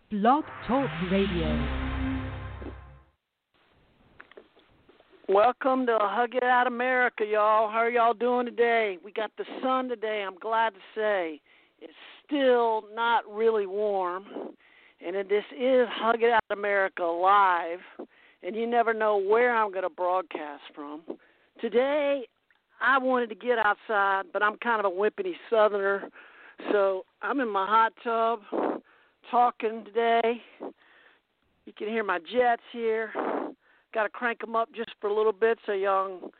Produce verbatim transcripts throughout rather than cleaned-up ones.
Blog Talk Radio. Welcome to Hug It Out America, y'all. How are y'all doing today? We got the sun today, I'm glad to say. It's still not really warm. And this is Hug It Out America live. And you never know where I'm going to broadcast from. Today, I wanted to get outside, but I'm kind of a wimpy southerner. So I'm in my hot tub talking today. You can hear my jets here. Got to crank them up just for a little bit so y'all.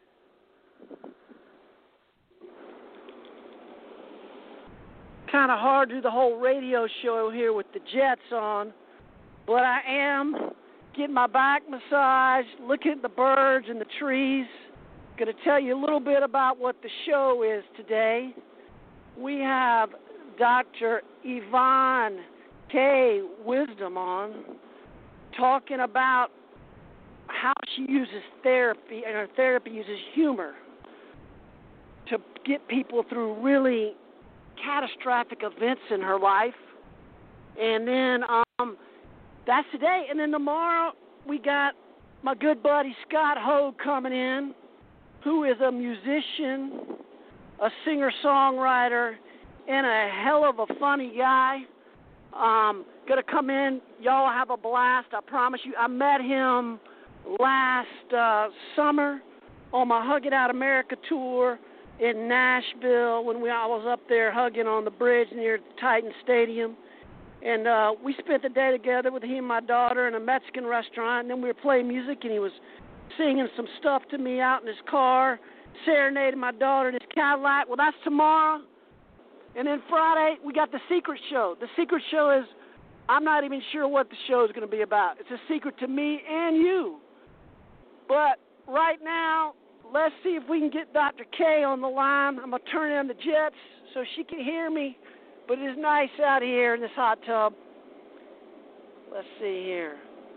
Kind of hard to do the whole radio show here with the jets on, but I am getting my back massaged, looking at the birds and the trees. Going to tell you a little bit about what the show is today. We have Doctor Yvonne K. Wisdom on, talking about how she uses therapy, and her therapy uses humor to get people through really catastrophic events in her life. And then um, that's today. And then tomorrow we got my good buddy Scott Hogue coming in, who is a musician, a singer-songwriter, and a hell of a funny guy. Um, gonna come in. Y'all have a blast, I promise you. I met him last uh, summer on my Hug It Out America tour in Nashville when we I was up there hugging on the bridge near Titan Stadium. And uh, we spent the day together with him and my daughter in a Mexican restaurant, and then we were playing music, and he was singing some stuff to me out in his car, serenading my daughter in his Cadillac. Well, that's tomorrow. And then Friday, we got the secret show. The secret show is, I'm not even sure what the show is going to be about. It's a secret to me and you. But right now, let's see if we can get Doctor K on the line. I'm going to turn on the jets so she can hear me. But it is nice out here in this hot tub. Let's see here.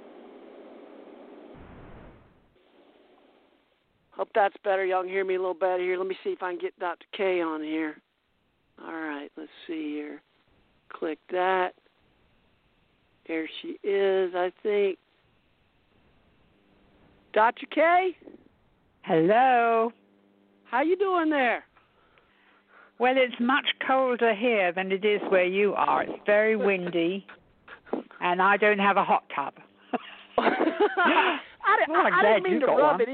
Hope that's better. Y'all can hear me a little better here. Let me see if I can get Doctor K on here. All right, let's see here. Click that. There she is, I think. Doctor K? Hello. How you doing there? Well, it's much colder here than it is where you are. It's very windy, and I don't have a hot tub. I, well, I didn't mean to rub one. it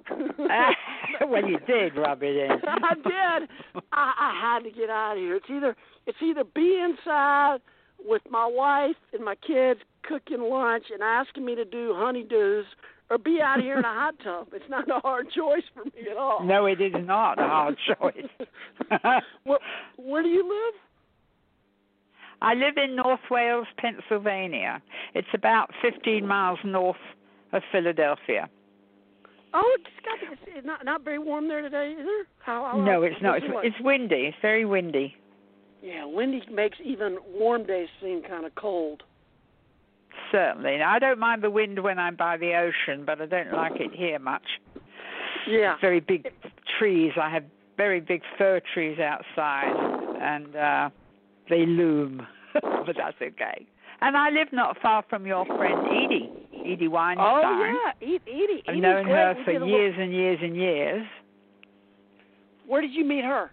in. Well, you did rub it in. I did. I, I had to get out of here. It's either it's either be inside with my wife and my kids cooking lunch and asking me to do honeydews, or be out here in a hot tub. It's not a hard choice for me at all. No, it is not a hard choice. Well, where do you live? I live in North Wales, Pennsylvania. It's about fifteen miles north of Philadelphia. Oh, it's got to be, it's not not very warm there today, is there? How, how, no, it's not. It's, it it's windy. It's very windy. Yeah, windy makes even warm days seem kind of cold. Certainly. Now, I don't mind the wind when I'm by the ocean, but I don't like it here much. Yeah. Very big trees. I have very big fir trees outside, and uh, they loom, but that's okay. And I live not far from your friend Edie, Edie Weinstein. Oh, yeah, Edie. I've Edie's known great. her We for did a years little... and years and years. Where did you meet her?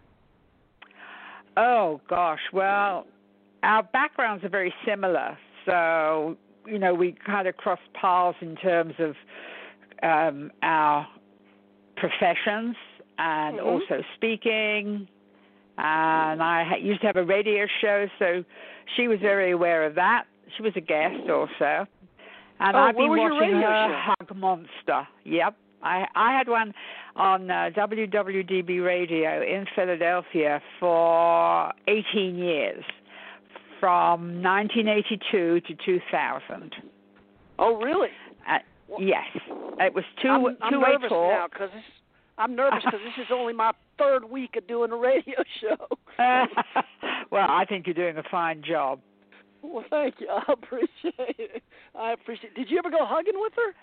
Oh, gosh. Well, our backgrounds are very similar, so, you know, we kind of cross paths in terms of um, our professions and mm-hmm. also speaking. And I ha- used to have a radio show, so she was very aware of that. She was a guest also. And oh, I've been where was watching your radio her show? Hug Monster. Yep. I, I had one on uh, W W D B radio in Philadelphia for eighteen years, from nineteen eighty-two to two thousand. Oh, really? Uh, well, yes. It was two, I'm, two-way I'm nervous talk. now because I'm nervous because this is only my third week of doing a radio show. Well, I think you're doing a fine job. Well, thank you. I appreciate it. I appreciate it. Did you ever go hugging with her?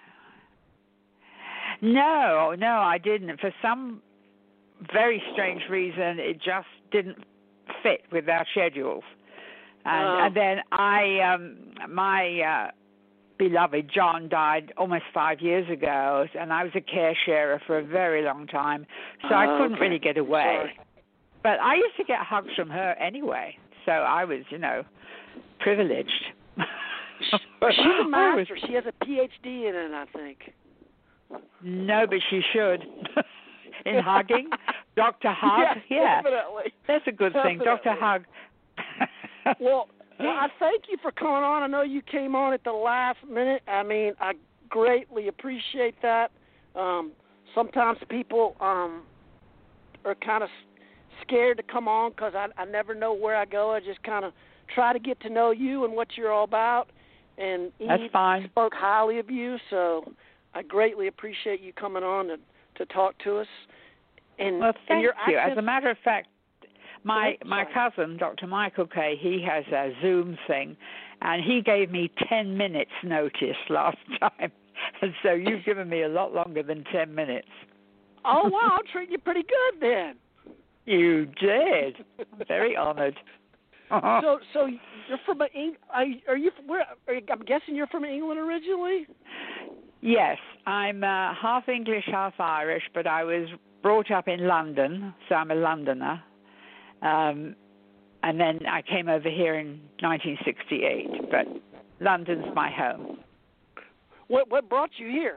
No, no, I didn't. For some very strange reason, it just didn't fit with our schedules. And, Oh. and then I, um, my uh, beloved John died almost five years ago, and I was a care sharer for a very long time, so I Oh, couldn't okay. really get away. Sorry. But I used to get hugs from her anyway, so I was, you know, privileged. She's a master. She has a P H D in it, I think. No, but she should. In hugging, Doctor Hug. Yeah, Yeah, definitely. that's a good thing, Doctor Hug. Well, well, I thank you for coming on. I know you came on at the last minute. I mean, I greatly appreciate that. Um, sometimes people um, are kind of scared to come on because I, I never know where I go. I just kind of try to get to know you and what you're all about. And That's Eve fine. spoke highly of you, so I greatly appreciate you coming on to, to talk to us. And, Well, thank and your you. accent, As a matter of fact, my Oh, my sorry. cousin, Doctor Michael Kay, he has a Zoom thing, and he gave me ten minutes notice last time. And so you've given me a lot longer than ten minutes. Oh, wow, I'm treating you pretty good then. You did. I'm very honored. So, so you're from a, Eng- are you, are you from where? Are you, I'm guessing you're from England originally. Yes, I'm uh, half English, half Irish, but I was brought up in London, so I'm a Londoner. Um, and then I came over here in nineteen sixty-eight, but London's my home. What what brought you here?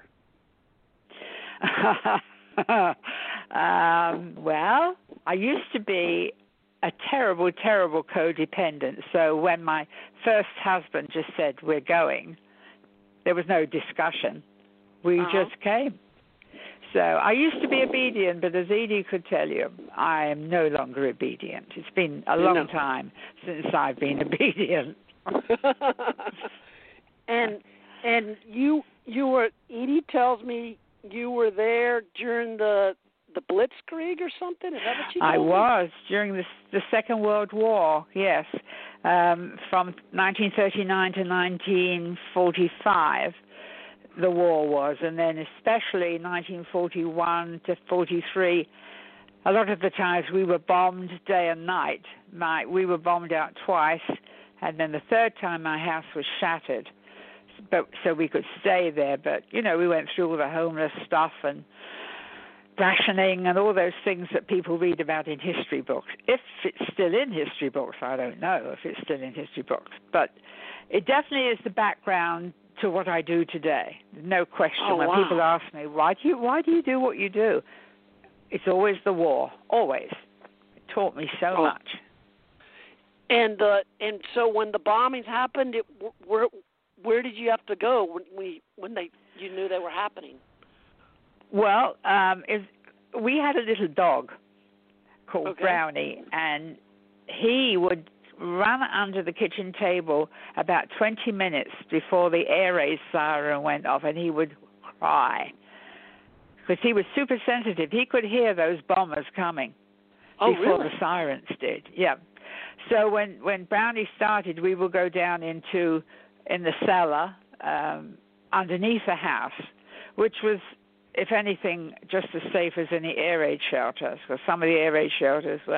um, well, I used to be a terrible, terrible codependent. So when my first husband just said, we're going, there was no discussion. We Uh-huh. just came. So I used to be obedient, but as Edie could tell you, I am no longer obedient. It's been a long No. time since I've been obedient. and and you you were Edie tells me you were there during the the Blitzkrieg or something. Is that what you told I me? was during the, the Second World War, yes, um, from nineteen thirty-nine to nineteen forty-five. The war was, and then especially nineteen forty-one to forty-three. A lot of the times we were bombed day and night. My, we were bombed out twice, and then the third time my house was shattered, but so we could stay there. But you know, we went through all the homeless stuff and rationing and all those things that people read about in history books. If it's still in history books, I don't know if it's still in history books, but it definitely is the background to what I do today. No question. Oh, when wow. people ask me, why do you why do you do what you do? It's always the war. Always. It taught me so Oh. much. And uh, and so when the bombings happened, it, where where did you have to go when we when they you knew they were happening? Well, um, if, we had a little dog called Okay. Brownie, and he would run under the kitchen table about twenty minutes before the air raid siren went off, and he would cry because he was super sensitive. He could hear those bombers coming Oh, before really? the sirens did. Yeah. So when when Brownie started, we would go down into in the cellar um, underneath the house, which was, if anything, just as safe as any air raid shelters, because some of the air raid shelters were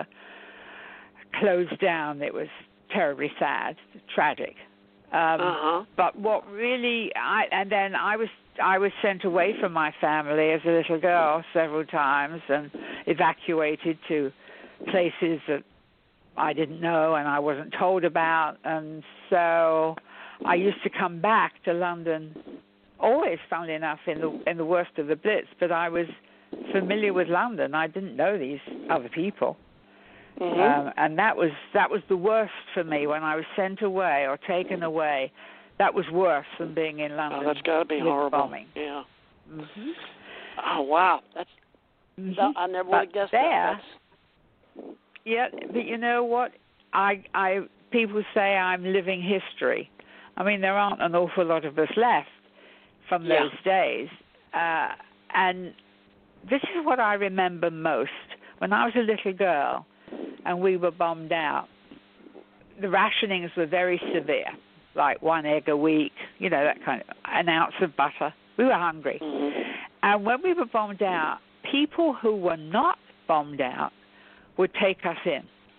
closed down. It was terribly sad, tragic. Um, Uh-huh. But what really, I and then I was I was sent away from my family as a little girl several times and evacuated to places that I didn't know and I wasn't told about, and so I used to come back to London. Always, funnily enough, in the in the worst of the Blitz, but I was familiar with London. I didn't know these other people. Mm-hmm. Um, and that was that was the worst for me when I was sent away or taken away. That was worse than being in London. Oh, that's got to be with horrible. bombing. Yeah. Mm-hmm. Oh, wow. That's Mm-hmm. that, I never would have But guessed there, that. That's, yeah, but you know what? I I people say I'm living history. I mean, there aren't an awful lot of us left from Yeah. those days, uh, and this is what I remember most. When I was a little girl, and we were bombed out, the rationings were very severe, like one egg a week, you know, that kind of, an ounce of butter. We were hungry. mm-hmm. And when we were bombed out, people who were not bombed out would take us in.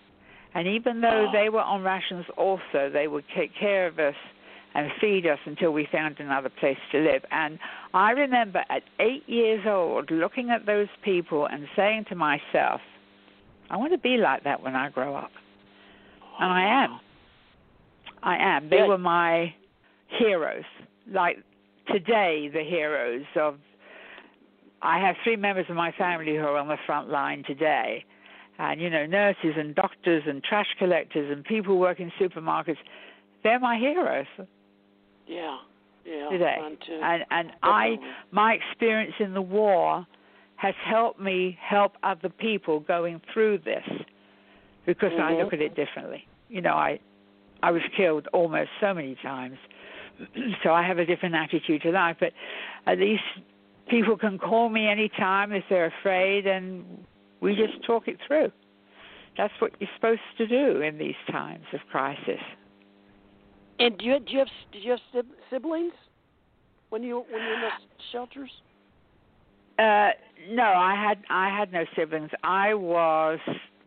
And even though Oh. they were on rations also, they would take care of us and feed us until we found another place to live. And I remember at eight years old looking at those people and saying to myself, I want to be like that when I grow up. And I am. I am. They Yeah. were my heroes. Like today, the heroes of... I have three members of my family who are on the front line today. And, you know, nurses and doctors and trash collectors and people who work in supermarkets, they're my heroes. Yeah, yeah, Today. mine too. And and I, Definitely. my experience in the war has helped me help other people going through this because I Mhm. look at it differently. You know, I I was killed almost so many times, so I have a different attitude to life. But at least people can call me anytime if they're afraid, and we just talk it through. That's what you're supposed to do in these times of crisis. And do you, do you have did you have sib- siblings when you when you were in the shelters? Uh, no, I had I had no siblings. I was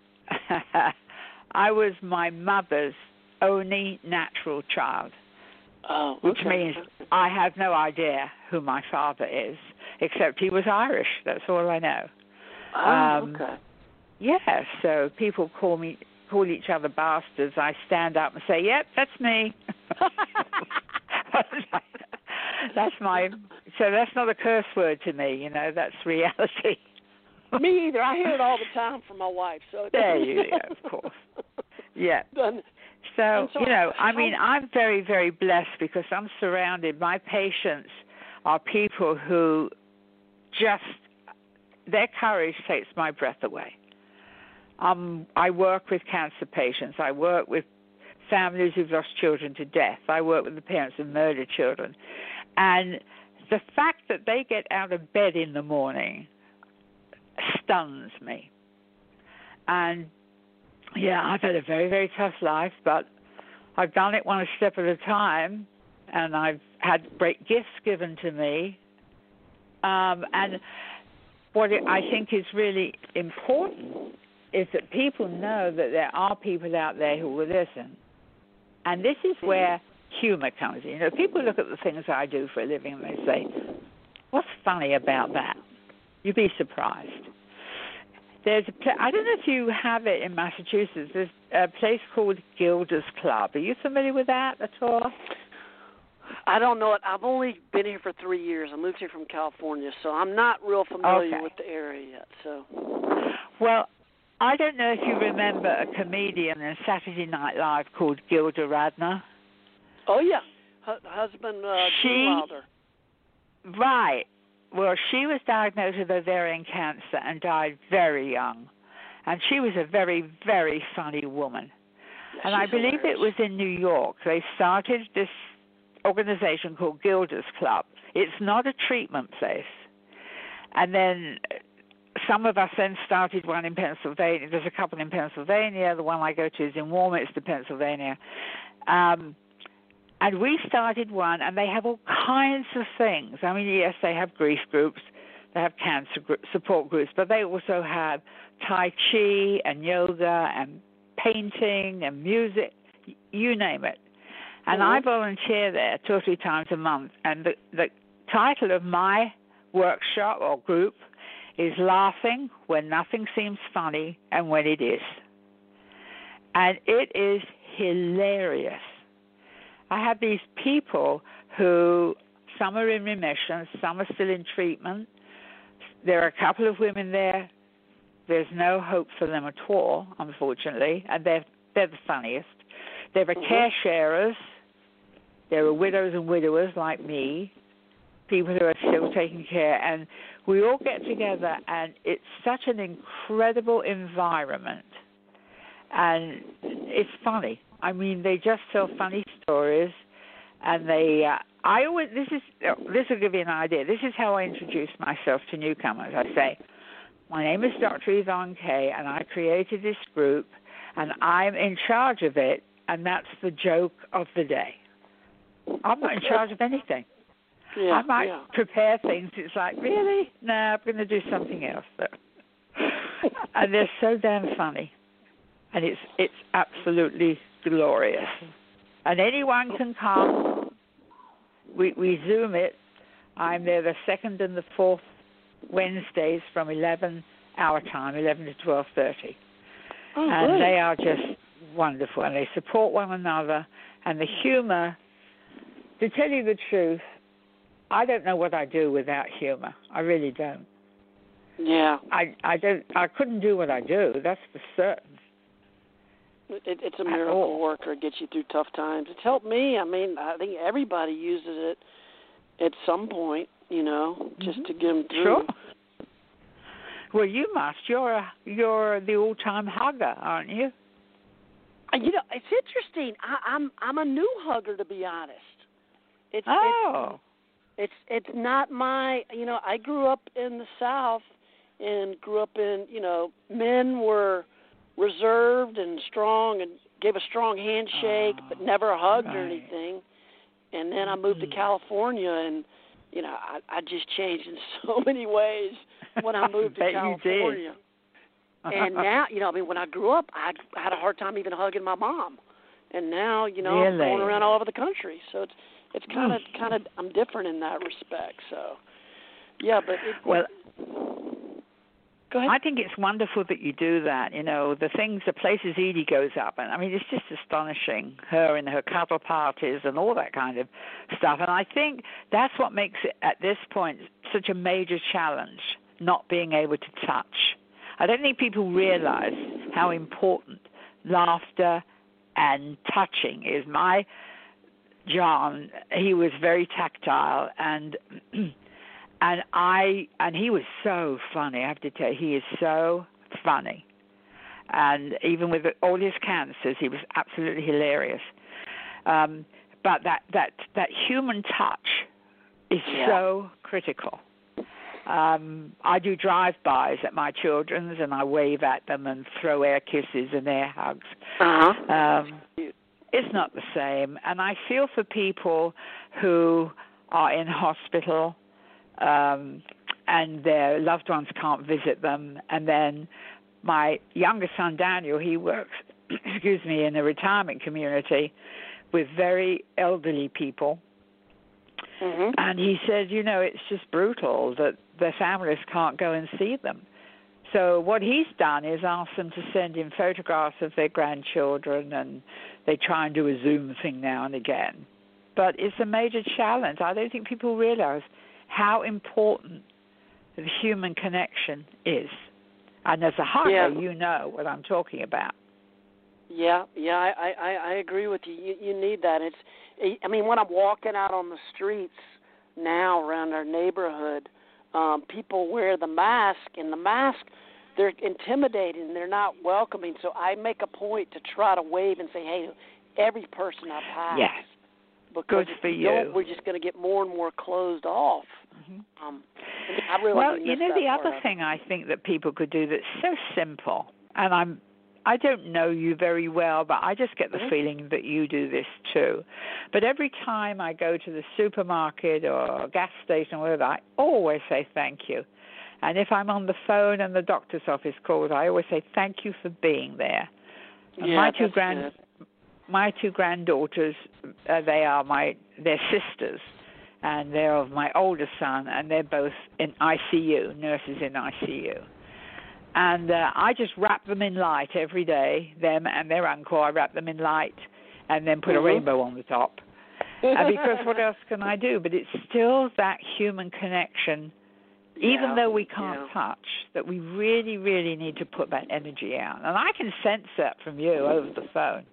I was my mother's only natural child, Oh, which okay. means I have no idea who my father is, except he was Irish. That's all I know. Oh, um, okay. Yeah, so people call me call each other bastards. I stand up and say, "Yep, that's me." That's my. So that's not a curse word to me. You know, that's reality. Me either. I hear it all the time from my wife. So There you go. Of course. Yeah. Done. So, so you know, I how- mean, I'm very, very blessed because I'm surrounded. My patients are people who just, their courage takes my breath away. Um, I work with cancer patients. I work with families who've lost children to death. I work with the parents of murdered children. And the fact that they get out of bed in the morning stuns me. And yeah, I've had a very, very tough life, but I've done it one step at a time, and I've had great gifts given to me. Um, and what it, I think is really important is that people know that there are people out there who will listen. And this is where humor comes in. You know, people look at the things I do for a living and they say, what's funny about that? You'd be surprised. There's a pla- I don't know if you have it in Massachusetts. There's a place called Gilda's Club. Are you familiar with that at all? I don't know it. I've only been here for three years. I moved here from California, so I'm not real familiar Okay. with the area yet. So, Well, I don't know if you remember a comedian in Saturday Night Live called Gilda Radner. oh yeah, H- husband uh, She- Gene Wilder. Right. Well, she was diagnosed with ovarian cancer and died very young. And she was a very, very funny woman. Yeah, And I she's believe hilarious. it was in New York. They started this organization called Gilda's Club. It's not a treatment place. And then some of us then started one in Pennsylvania. There's a couple in Pennsylvania. The one I go to is in Warminster, Pennsylvania. Um, and we started one, and they have all kinds of things. I mean, yes, they have grief groups. They have cancer gr- support groups, but they also have Tai Chi and yoga and painting and music, you name it. And Mhm. I volunteer there two or three times a month. And the, the title of my workshop or group is Laughing When Nothing Seems Funny and When It Is. And it is hilarious. I have these people who, some are in remission, some are still in treatment. There are a couple of women there. There's no hope for them at all, unfortunately, and they're, they're the funniest. There are Mhm. care sharers. There are widows and widowers like me, people who are still taking care, and we all get together, and it's such an incredible environment. And it's funny. I mean, they just tell funny stories, and they. Uh, I always. This is. This will give you an idea. This is how I introduce myself to newcomers. I say, "My name is Doctor Yvonne Kay, and I created this group, and I'm in charge of it, and that's the joke of the day. I'm not in charge of anything. Yeah, I might yeah. prepare things. It's like, really? No, I'm going to do something else." And they're so damn funny. and it's it's absolutely glorious. And anyone can come. We we Zoom it. I'm there the second and the fourth Wednesdays from eleven our time, eleven to twelve thirty. Oh, and good. They are just wonderful, and they support one another. And the humor, to tell you the truth, I don't know what I do without humor. I really don't. Yeah. I, I don't. I couldn't do what I do. That's for certain. It, it's a At miracle all. worker. It gets you through tough times. It's helped me. I mean, I think everybody uses it at some point, you know, just Mm-hmm. to get them through. Sure. Well, you must. You're a, you're the all-time hugger, aren't you? Uh, You know, it's interesting. I, I'm I'm a new hugger, to be honest. It's Oh. it's it's it's not my. You know, I grew up in the South and grew up in. You know, men were reserved and strong and gave a strong handshake, Oh, but never hugged or right. anything. And then I moved to California, and you know, I, I just changed in so many ways when I moved to Bet you did. California. And now, you know, I mean, when I grew up, I had a hard time even hugging my mom. And now, you know, I'm Really? going around all over the country. So it's it's kind of Mm. kind of I'm different in that respect. So yeah, but it, Well, go ahead. I think it's wonderful that you do that. You know, the things, the places Edie goes up, and I mean, it's just astonishing. Her and her cuddle parties and all that kind of stuff. And I think that's what makes it at this point such a major challenge, not being able to touch. I don't think people realize how important laughter and touching is. My John, he was very tactile, and and I and he was so funny. I have to tell you, he is so funny. And even with all his cancers, he was absolutely hilarious. Um, but that, that, that human touch is Yeah. so critical. Um, I do drive-bys at my children's, and I wave at them and throw air kisses and air hugs. Uh-huh. Um, it's not the same. And I feel for people who are in hospital um, and their loved ones can't visit them. And then my younger son, Daniel, he works, excuse me, in a retirement community with very elderly people. Mm-hmm. And he said, you know, it's just brutal that their families can't go and see them. So what he's done is asked them to send in photographs of their grandchildren, and they try and do a Zoom thing now and again. But it's a major challenge. I don't think people realize how important the human connection is. And as a hugger, Yeah. you know what I'm talking about. Yeah, yeah, I, I, I agree with you. you. You need that. It's, I mean, when I'm walking out on the streets now around our neighborhood, um, people wear the mask, and the mask, they're intimidating. They're not welcoming. So I make a point to try to wave and say, hey, every person I pass. Yes. Because Good if for we you. don't, we're just going to get more and more closed off. Mm-hmm. Um, I really well, miss you know, that the part other of it. thing I think that people could do that's so simple, and I'm, I don't know you very well, but I just get the Mhm. feeling that you do this too. But every time I go to the supermarket or gas station or whatever, I always say thank you. And if I'm on the phone and the doctor's office calls, I always say thank you for being there. And Yeah, my two that's grand, good. my two granddaughters, uh, they are my, they're sisters. And they're of my older son, and they're both in I C U, nurses in I C U. And uh, I just wrap them in light every day, them and their uncle. I wrap them in light and then put Mhm. a rainbow on the top. uh, because what else can I do? But it's still that human connection, even Yeah, though we can't yeah. touch, that we really, really need to put that energy out. And I can sense that from you over the phone.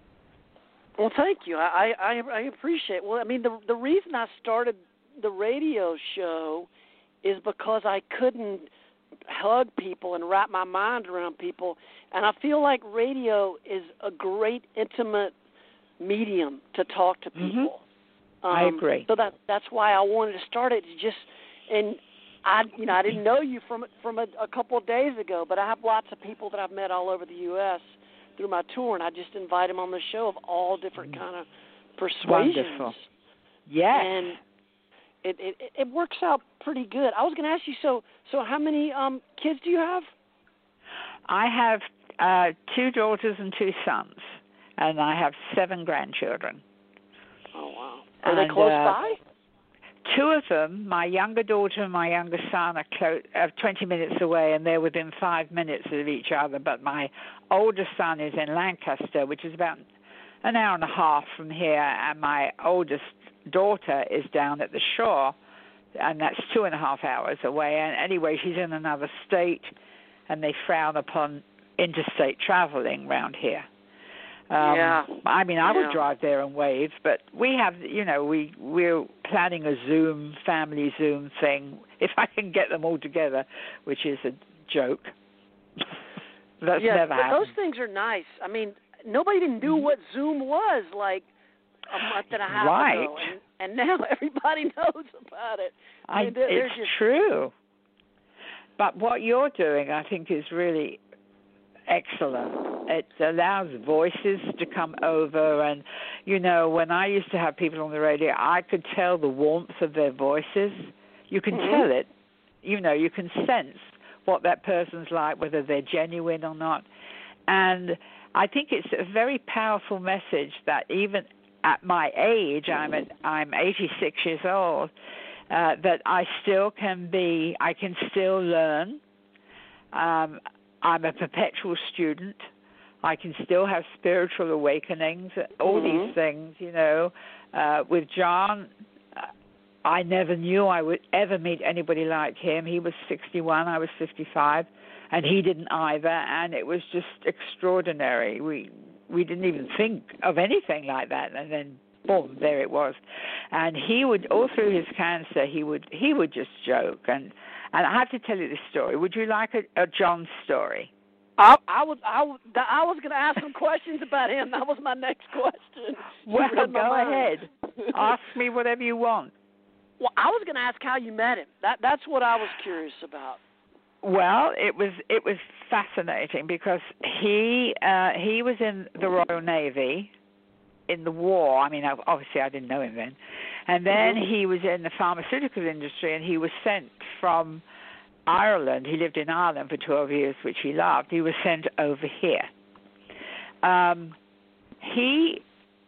Well, thank you. I, I I appreciate. Well, I mean, the the reason I started the radio show is because I couldn't hug people and wrap my mind around people, and I feel like radio is a great intimate medium to talk to people. Mm-hmm. I Um, agree. So that that's why I wanted to start it. Just and I you know I didn't know you from from a, a couple of days ago, but I have lots of people that I've met all over the U S through my tour, and I just invite them on the show of all different kind of persuasions. Wonderful. Yes. And it, it it works out pretty good. I was going to ask you, so so how many um kids do you have? I have uh, two daughters and two sons, and I have seven grandchildren. Oh, wow. Are and, they close uh, by? Two of them, my younger daughter and my younger son, are close, uh, twenty minutes away, and they're within five minutes of each other. But my older son is in Lancaster, which is about an hour and a half from here, and my oldest daughter is down at the shore, and that's two and a half hours away. And anyway, she's in another state, and they frown upon interstate traveling around here. Um, yeah. I mean, I yeah. would drive there and wave, but we have, you know, we, we're planning a Zoom, family Zoom thing, if I can get them all together, which is a joke. That's yeah, never happened. Those things are nice. I mean, nobody even knew what Zoom was like a month and a half right. ago, and, and now everybody knows about it. I mean, I, they're, it's they're just... true. But what you're doing, I think, is really excellent. It allows voices to come over, and, you know, when I used to have people on the radio, I could tell the warmth of their voices. You can mm-hmm. tell it. You know, you can sense what that person's like, whether they're genuine or not. And I think it's a very powerful message that even at my age, I'm at, I'm eighty-six years old, uh, that I still can be, I can still learn. Um, I'm a perpetual student. I can still have spiritual awakenings, all mm-hmm. these things, you know. Uh, with John, I never knew I would ever meet anybody like him. He was sixty-one, I was fifty-five, and he didn't either, and it was just extraordinary. We we didn't even think of anything like that, and then boom, there it was. And he would, all through his cancer, he would he would just joke. And, and I have to tell you this story. Would you like a, a John story? I, I was I was I was going to ask some questions about him. That was my next question. Well, go ahead. Ask me whatever you want. Well, I was going to ask how you met him. That that's what I was curious about. Well, it was it was fascinating because he uh, he was in the Royal Navy in the war. I mean, obviously I didn't know him then. And then mm-hmm. he was in the pharmaceutical industry, and he was sent from Ireland. He lived in Ireland for twelve years, which he loved. He was sent over here. Um, he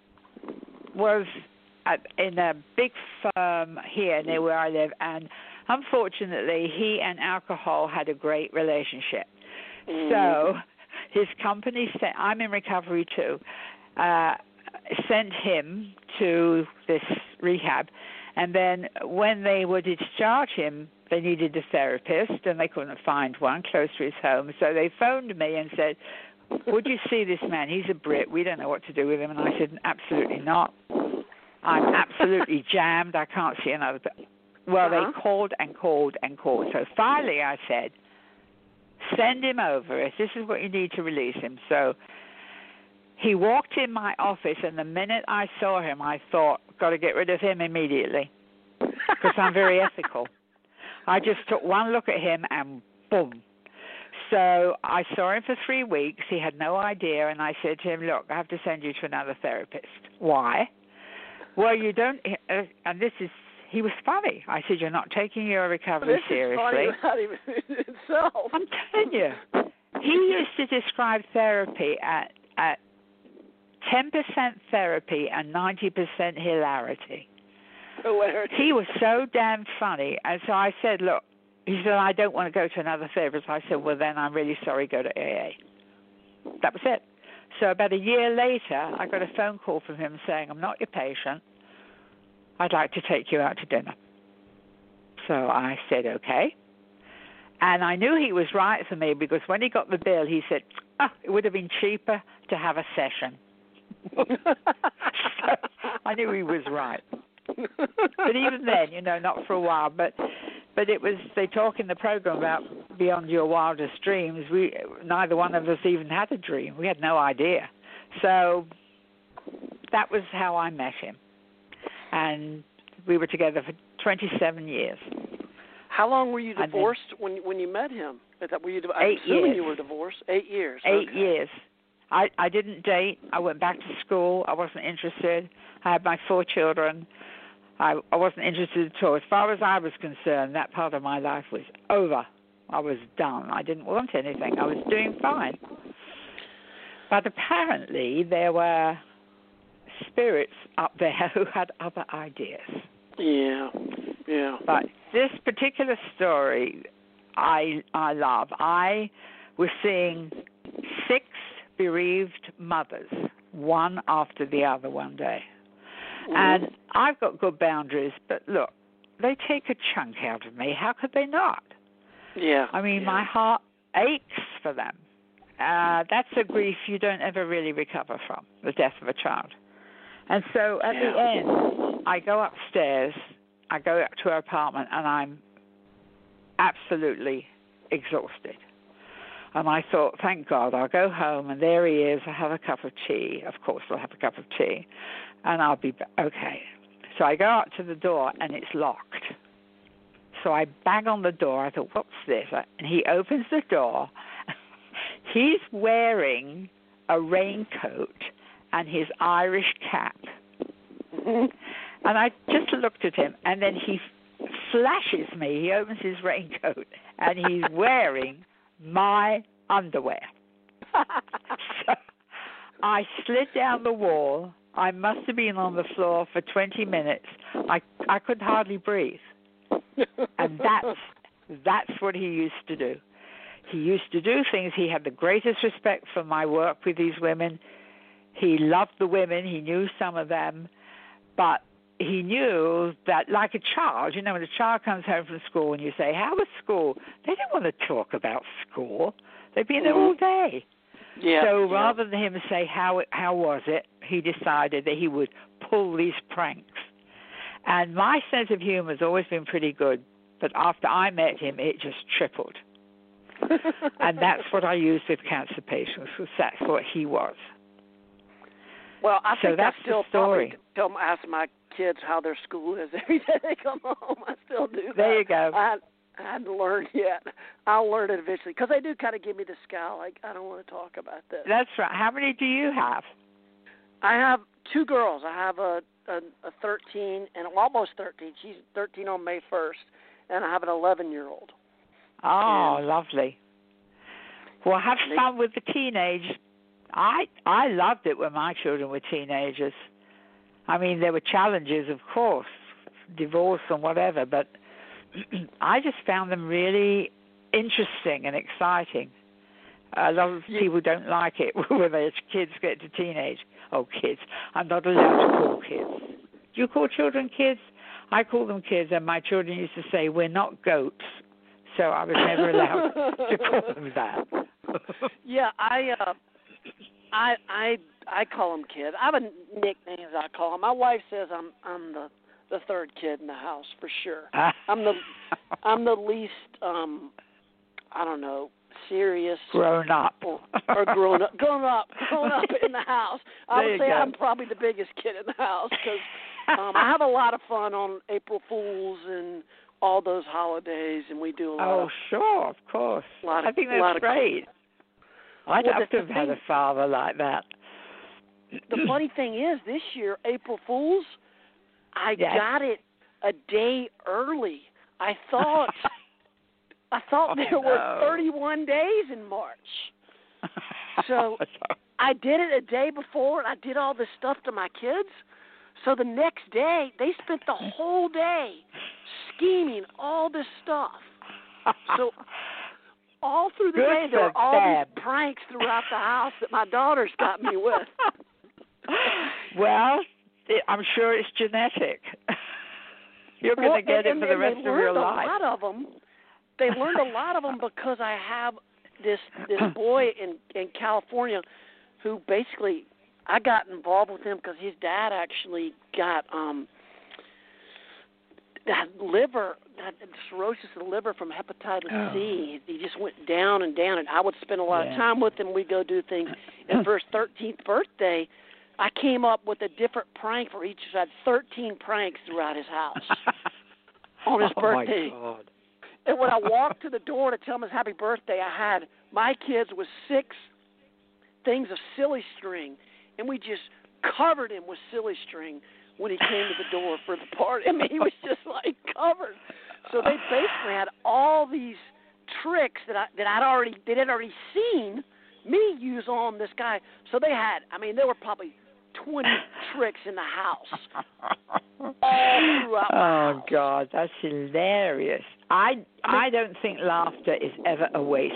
was at, in a big firm here near where I live, and unfortunately, he and alcohol had a great relationship. Mm. So his company sent, I'm in recovery too, uh, sent him to this rehab. And then when they would discharge him, they needed a therapist, and they couldn't find one close to his home. So they phoned me and said, would you see this man? He's a Brit. We don't know what to do with him. And I said, absolutely not. I'm absolutely jammed. I can't see another. Well, uh-huh. they called and called and called. So finally I said, send him over. If this is what you need to release him. So he walked in my office, and the minute I saw him, I thought, got to get rid of him immediately because I'm very ethical. I just took one look at him and boom. So I saw him for three weeks. He had no idea, and I said to him, look, I have to send you to another therapist. Why? Well, you don't, uh, and this is, he was funny. I said, you're not taking your recovery this seriously. Is funny about itself. I'm telling you. He used to describe therapy at, at ten percent therapy and ninety percent hilarity. Hilarity. He was so damn funny. And so I said, look, he said, I don't want to go to another therapist. I said, well, then I'm really sorry, go to A A. That was it. So about a year later, I got a phone call from him saying, I'm not your patient. I'd like to take you out to dinner. So I said, okay. And I knew he was right for me because when he got the bill, he said, oh, it would have been cheaper to have a session. So I knew he was right. But even then, you know, not for a while. But but it was, they talk in the program about beyond your wildest dreams. We neither one of us even had a dream. We had no idea. So that was how I met him. And we were together for twenty-seven years. How long were you divorced then, when when you met him? Were you, I'm eight assuming years. you were divorced. Eight years. Eight okay. years. I, I didn't date. I went back to school. I wasn't interested. I had my four children. I, I wasn't interested at all. As far as I was concerned, that part of my life was over. I was done. I didn't want anything. I was doing fine. But apparently there were spirits up there who had other ideas. Yeah, yeah. But this particular story, I I love. I was seeing six bereaved mothers, one after the other, one day, Mm-hmm. and I've got good boundaries. But look, they take a chunk out of me. How could they not? Yeah. I mean, yeah. my heart aches for them. Uh, that's a grief you don't ever really recover from, the death of a child. And so at Yeah. the end, I go upstairs, I go up to her apartment, and I'm absolutely exhausted. And I thought, thank God, I'll go home, and there he is. I'll have a cup of tea. Of course, I'll have a cup of tea, and I'll be okay. So I go up to the door, and it's locked. So I bang on the door. I thought, what's this? And he opens the door. He's wearing a raincoat and his Irish cap. And I just looked at him, and then he flashes me. He opens his raincoat, and he's wearing my underwear. So I slid down the wall. I must have been on the floor for twenty minutes. I I could hardly breathe. And that's that's what he used to do. He used to do things. He had the greatest respect for my work with these women. He loved the women. He knew some of them. But he knew that, like a child, you know, when a child comes home from school and you say, how was school? They don't want to talk about school. They've been there all day. Yeah, so yeah. rather than him say, how how was it, he decided that he would pull these pranks. And my sense of humor has always been pretty good, but after I met him, it just tripled. And that's what I used with cancer patients, because that's what he was. Well, I So think that's I still the story. probably tell, ask my kids how their school is every day they come home. I still do that. There you go. I, I hadn't learned yet. I'll learn it eventually, because they do kind of give me the scowl, like, I don't want to talk about this. That's right. How many do you have? I have two girls. I have a, a, a thirteen, and almost thirteen. She's thirteen on May first, and I have an eleven-year-old. Oh, And lovely. Well, have they, fun with the teenage. I I loved it when my children were teenagers. I mean, there were challenges, of course, divorce and whatever, but I just found them really interesting and exciting. A lot of people don't like it when their kids get to teenage. Oh, kids. I'm not allowed to call kids. Do you call children kids? I call them kids, and my children used to say, we're not goats. So I was never allowed to call them that. Yeah, I, uh, I, I, I call them kids. I have a nickname I call them. My wife says I'm, I'm the, the third kid in the house for sure. I'm the, I'm the least, um, I don't know, serious, grown up, or, or grown up, grown up, grown up in the house. I There would you say go. I'm probably the biggest kid in the house because um, I have a lot of fun on April Fools and all those holidays, and we do a lot. Oh, of, sure, of course. lot of, I think a lot that's of, great. I'd well, love to have the had thing, a father like that. The funny thing is, this year April Fools, I Yes. got it a day early. I thought. I thought Oh, there were no. thirty-one days in March. So I did it a day before, and I did all this stuff to my kids. So the next day, they spent the whole day scheming all this stuff. So all through the Good day, there for were all them. these pranks throughout the house that my daughters got me with. Well, it, I'm sure it's genetic. You're going to Well, get and, it for the and rest they of your learned a life. lot of them. They learned a lot of them because I have this this boy in in California who basically I got involved with him because his dad actually got um that liver that cirrhosis of the liver from hepatitis Oh. C. He just went down and down, and I would spend a lot Yeah. of time with him. We'd go do things. And for his thirteenth birthday, I came up with a different prank for each. So I had thirteen pranks throughout his house on his oh birthday. My God. And when I walked to the door to tell him his happy birthday, I had my kids with six things of silly string, and we just covered him with silly string when he came to the door for the party. I mean, he was just like covered. So they basically had all these tricks that I that I'd already they had already seen me use on this guy. So they had, I mean, there were probably twenty tricks in the house. All throughout Oh, house. God, that's hilarious. I, I don't think laughter is ever a waste.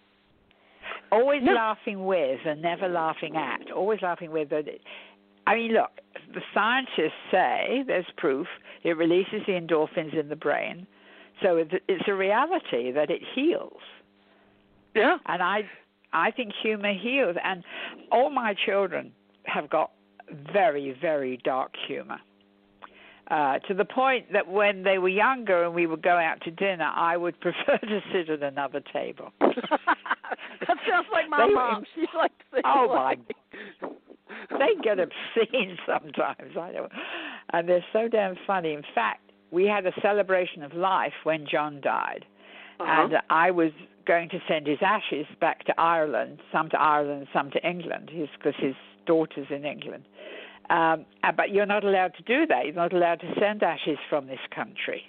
Always No. laughing with and never laughing at. Always laughing with. I mean, look, the scientists say, there's proof, it releases the endorphins in the brain. So it's a reality that it heals. Yeah. And I, I think humor heals. And all my children have got very, very dark humor. Uh, to the point that when they were younger and we would go out to dinner, I would prefer to sit at another table. That sounds like my They- mom. She's like, the same Oh, way. my. They get obscene sometimes. I don't. And they're so damn funny. In fact, we had a celebration of life when John died. Uh-huh. And I was going to send his ashes back to Ireland, some to Ireland, some to England, because his daughter's in England. Um, but you're not allowed to do that. You're not allowed to send ashes from this country.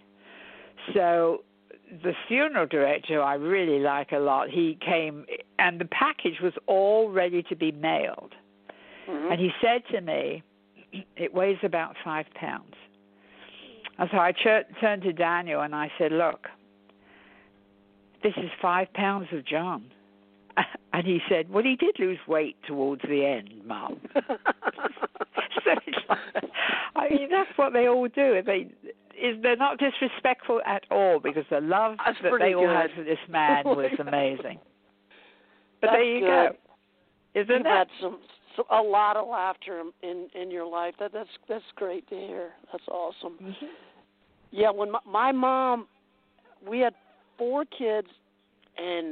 So the funeral director, who I really like a lot, he came, and the package was all ready to be mailed. Mm-hmm. And he said to me, it weighs about five pounds. And so I ch- turned to Daniel and I said, look, this is five pounds of John. And he said, well, he did lose weight towards the end, Mom. So it's like, I mean, that's what they all do. They, is they're not disrespectful at all because the love That's that pretty they all good. had for this man was amazing. But That's there you good. go. Isn't You've that? had some, some a lot of laughter in in your life. That that's that's great to hear. That's awesome. Mm-hmm. Yeah, when my, my mom, we had four kids, and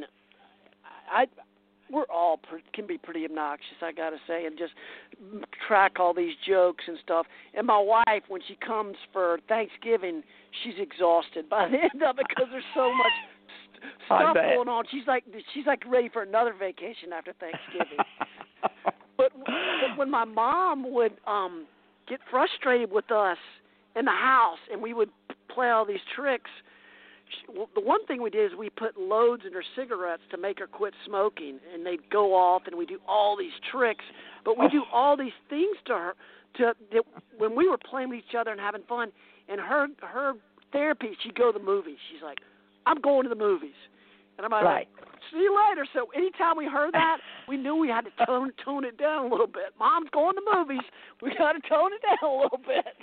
I, we're all pre- can be pretty obnoxious, I gotta say, and just track all these jokes and stuff. And my wife, when she comes for Thanksgiving, she's exhausted by the end of it because there's so much st- I stuff bet. going on. She's like she's like ready for another vacation after Thanksgiving. But, but when my mom would um, get frustrated with us in the house and we would play all these tricks, she, well, the one thing we did is we put loads in her cigarettes to make her quit smoking, and they'd go off, and we do all these tricks. But we do all these things to her to that when we were playing with each other and having fun. And her her therapy, she'd go to the movies. She's like, I'm going to the movies. And I'm like, Right. see you later. So anytime we heard that, we knew we had to tone tone it down a little bit. Mom's going to movies. We got to tone it down a little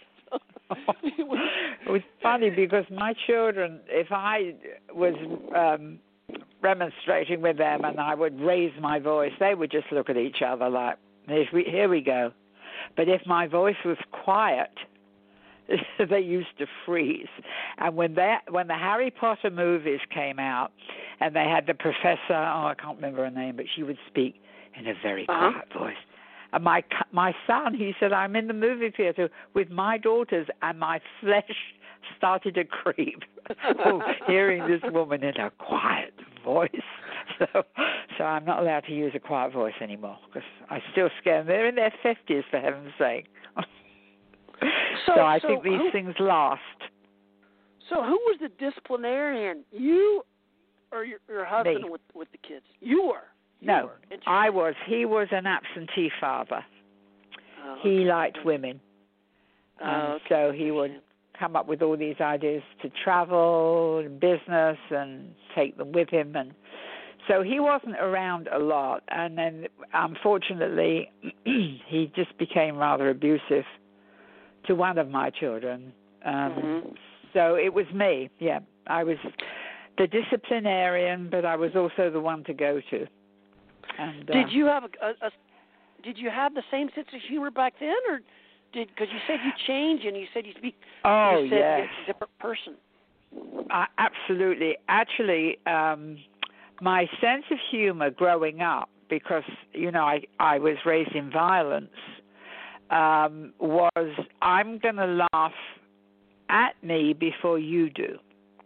bit. It was funny because my children, if I was um, remonstrating with them and I would raise my voice, they would just look at each other like, here we, here we go. But if my voice was quiet, they used to freeze. And when that when the Harry Potter movies came out and they had the professor, oh, I can't remember her name, but she would speak in a very Uh-huh. quiet voice. And my my son, he said, I'm in the movie theater with my daughters, and my flesh started to creep hearing this woman in a quiet voice. So, so I'm not allowed to use a quiet voice anymore because I still scare them. They're in their fifties, for heaven's sake. So, so I so think these who, things last. So who was the disciplinarian? You or your, your husband Me. with with the kids? You were. You No, were. Interesting. I was. He was an absentee father. Oh, He okay. liked women. Oh, And okay. so he would come up with all these ideas to travel and business and take them with him. And so he wasn't around a lot. And then, unfortunately, he just became rather abusive to one of my children. Um, Mm-hmm. So it was me. Yeah, I was the disciplinarian, but I was also the one to go to. And, Did uh, you have a, a, a did you have the same sense of humor back then, or did because you said you changed and you said you speak Oh, you said yes. you're a different person. Uh, absolutely. Actually, um, my sense of humor growing up, because, you know, I, I was raised in violence, um, was I'm going to laugh at me before you do.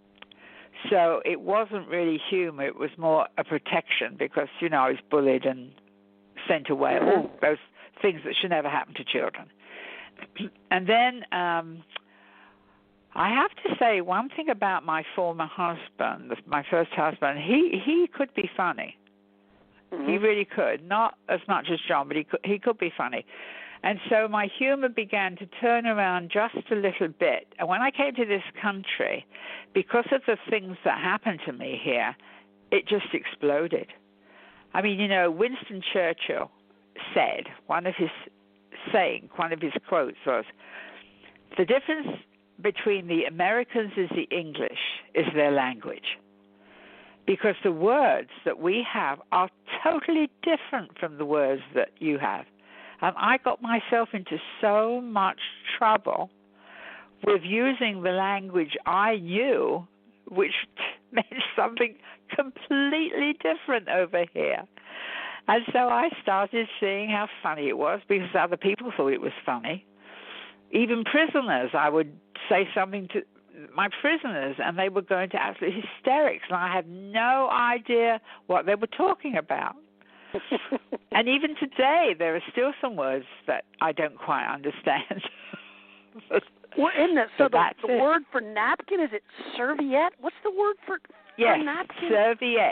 So it wasn't really humor. It was more a protection because, you know, I was bullied and sent away, all those things that should never happen to children. And then um, I have to say one thing about my former husband, my first husband, he, he could be funny. Mm-hmm. He really could. Not as much as John, but he could, he could be funny. And so my humor began to turn around just a little bit. And when I came to this country, because of the things that happened to me here, it just exploded. I mean, you know, Winston Churchill said, one of his saying, one of his quotes was, the difference between the Americans and the English is their language. Because the words that we have are totally different from the words that you have. And I got myself into so much trouble with using the language I knew, which meant something completely different over here. And so I started seeing how funny it was because other people thought it was funny. Even prisoners, I would say something to my prisoners, and they were going to absolute hysterics, and I had no idea what they were talking about. And even today, there are still some words that I don't quite understand. Well, isn't it? So, so the, the it. word for napkin, is it serviette? What's the word for, yes, for napkin? Serviette.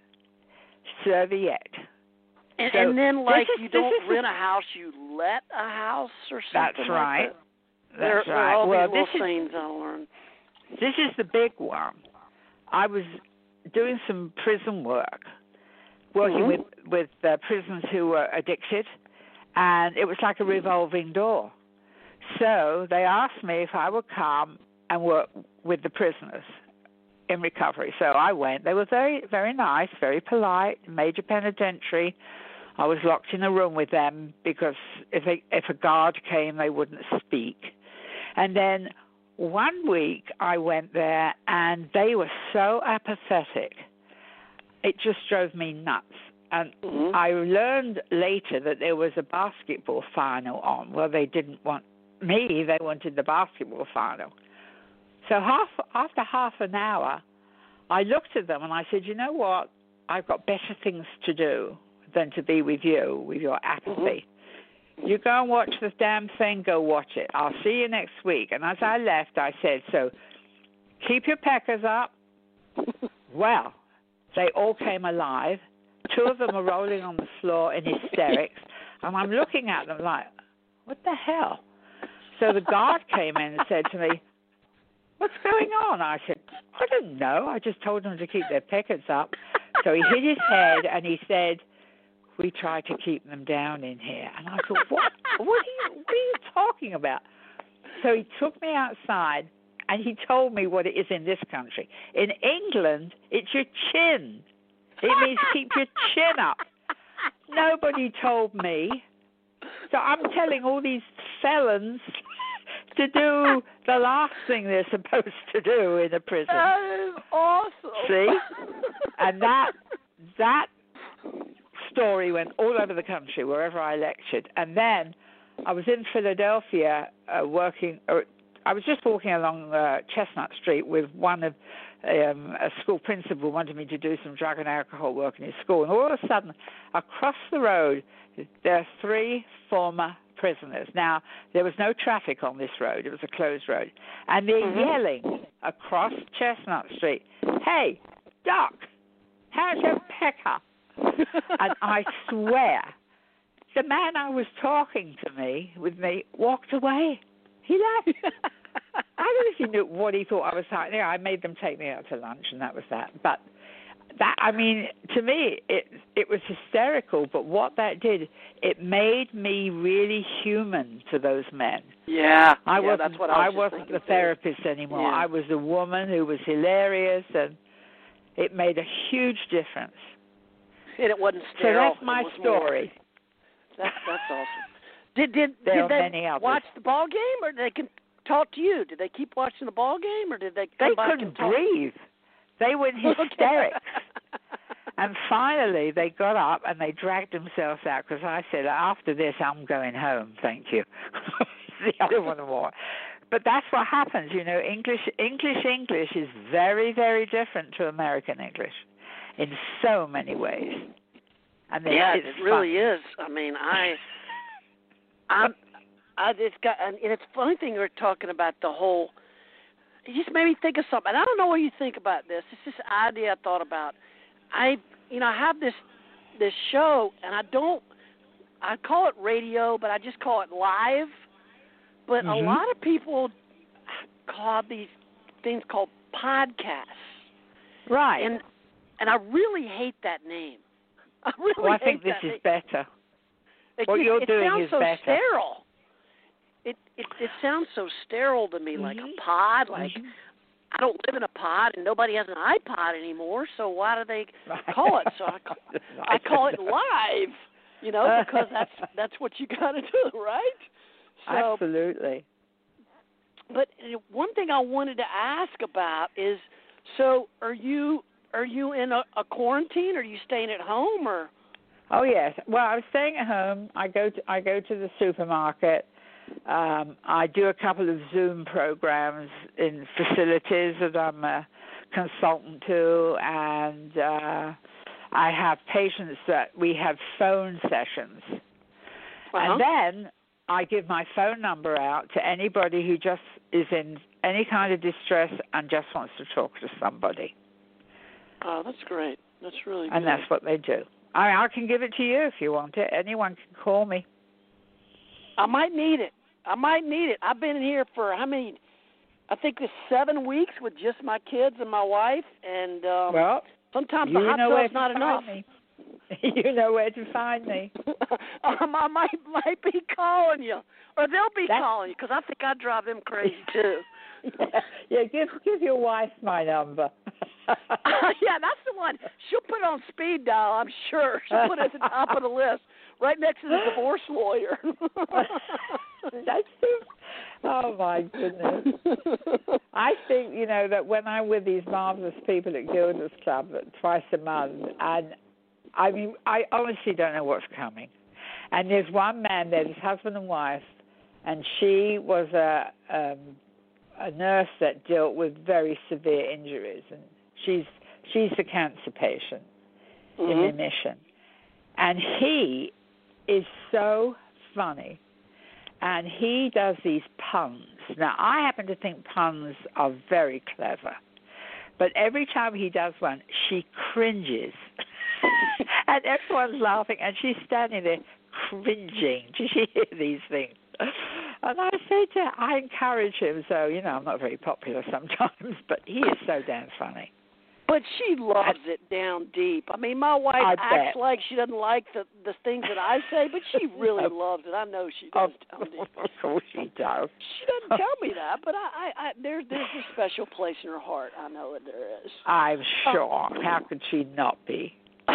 Serviette. And, so and then, like, is, you don't is, rent a house, you let a house or something. That's right. Like that. That's there, right. There are all well, these little this things is, I learned. This is the big one. I was doing some prison work, working mm-hmm. with with uh, prisoners who were addicted, and it was like a revolving door. So they asked me if I would come and work with the prisoners in recovery. So I went. They were very, very nice, very polite, major penitentiary. I was locked in a room with them because if they, if a guard came, they wouldn't speak. And then one week I went there, and they were so apathetic. It just drove me nuts. And mm-hmm. I learned later that there was a basketball final on. Well, they didn't want me. They wanted the basketball final. So half after half an hour, I looked at them and I said, you know what? I've got better things to do than to be with you, with your apathy. Mm-hmm. You go and watch the damn thing, go watch it. I'll see you next week. And as I left, I said, so keep your peckers up. Well, they all came alive. Two of them are rolling on the floor in hysterics. And I'm looking at them like, what the hell? So the guard came in and said to me, what's going on? I said, I don't know. I just told them to keep their peckers up. So he hit his head and he said, we try to keep them down in here. And I thought, what? What are you, what are you talking about? So he took me outside and he told me what it is in this country. In England, it's your chin. It means keep your chin up. Nobody told me. So I'm telling all these felons to do the last thing they're supposed to do in a prison. That is awesome. See? And that that story went all over the country, wherever I lectured. And then I was in Philadelphia uh, working, or I was just walking along uh, Chestnut Street with one of um, a school principal wanted me to do some drug and alcohol work in his school. And all of a sudden, across the road, there are three former prisoners. Now, there was no traffic on this road. It was a closed road. And they're mm-hmm. yelling across Chestnut Street, hey, Doc, how's your pecker? And I swear, the man I was talking to me, with me, walked away. He left. I don't know if he knew what he thought I was like. Yeah, I made them take me out to lunch, and that was that. But that, I mean, to me, it it was hysterical. But what that did, it made me really human to those men. Yeah, I yeah, wasn't. That's what I, was I wasn't the too. therapist anymore. Yeah. I was the woman who was hilarious, and it made a huge difference. And it wasn't sterile. So that's my More, story. that's that's awesome. Did did there did are they many others. watch the ball game, or did they can talk to you? Did they keep watching the ball game, or did they come They back couldn't and talk? breathe. They were in hysterics. And finally, they got up and they dragged themselves out because I said, after this, I'm going home, thank you. The other one more. But that's what happens, you know. English, English, English is very, very different to American English in so many ways. And yeah, it's it really fun. is. I mean, I, I'm, I just got, and it's a funny thing you're talking about the whole. It just made me think of something. And I don't know what you think about this. It's this idea I thought about. I, you know, I have this this show, and I don't. I call it radio, but I just call it live. But mm-hmm. a lot of people call these things called podcasts. Right. And and I really hate that name. I really well, I hate think this that is name. better. It, what it, you're it doing sounds is so better. sterile. It, it it sounds so sterile to me, mm-hmm. like a pod. Like mm-hmm. I don't live in a pod, and nobody has an iPod anymore. So why do they call it? So I call, I call it live. You know, because that's that's what you got to do, right? So, absolutely. But one thing I wanted to ask about is, so are you are you in a, a quarantine? Are you staying at home or? Oh yes. Well, I'm staying at home. I go to I go to the supermarket. Um, I do a couple of Zoom programs in facilities that I'm a consultant to, and uh, I have patients that we have phone sessions, uh-huh. and then I give my phone number out to anybody who just is in any kind of distress and just wants to talk to somebody. Oh, that's great. That's really good. And that's what they do. I mean, I can give it to you if you want it. Anyone can call me. I might need it. I might need it. I've been in here for, how many, I think it's seven weeks with just my kids and my wife, and um, well, sometimes the hot tub's not enough. Me. You know where to find me. um, I might might be calling you, or they'll be That's... calling you, because I think I drive them crazy too. yeah, yeah, give give your wife my number. uh, yeah, that's the one. She'll put it on speed dial, I'm sure. She'll put it at the top of the list, right next to the divorce lawyer. That's true. Oh, my goodness. I think, you know, that when I'm with these marvelous people at Gilda's Club twice a month, and I mean, I honestly don't know what's coming. And there's one man there, his husband and wife, and she was a um, a nurse that dealt with very severe injuries, and she's she's the cancer patient mm-hmm. in remission. And he is so funny, and he does these puns. Now, I happen to think puns are very clever, but every time he does one, she cringes. And everyone's laughing, and she's standing there cringing. Did you hear these things? And I said to her, I encourage him, so, you know, I'm not very popular sometimes, but he is so damn funny. But she loves I, it down deep. I mean, my wife I acts bet. like she doesn't like the, the things that I say, but she really loves it. I know she does oh, down deep. Of course she does. She doesn't tell me that, but I, I, I there, there's a special place in her heart. I know that there is. I'm sure. Um, How could she not be?